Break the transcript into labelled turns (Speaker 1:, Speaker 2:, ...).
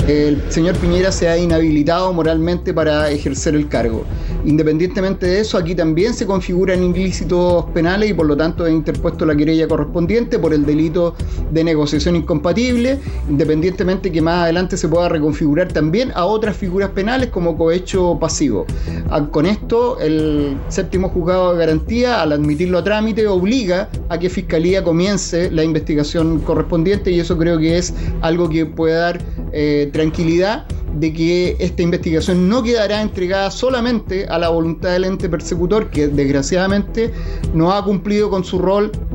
Speaker 1: el señor Piñera se ha inhabilitado moralmente para ejercer el cargo. Independientemente de eso, aquí también se configuran ilícitos penales y por lo tanto he interpuesto la querella correspondiente por el delito de negociación incompatible, independientemente que más adelante se pueda reconfigurar también a otras figuras penales como cohecho pasivo. Con esto, el séptimo juzgado de garantía, al admitirlo a trámite, obliga a que Fiscalía comience la investigación correspondiente, y eso creo que es algo que puede dar tranquilidad de que esta investigación no quedará entregada solamente a la voluntad del ente persecutor, que desgraciadamente no ha cumplido con su rol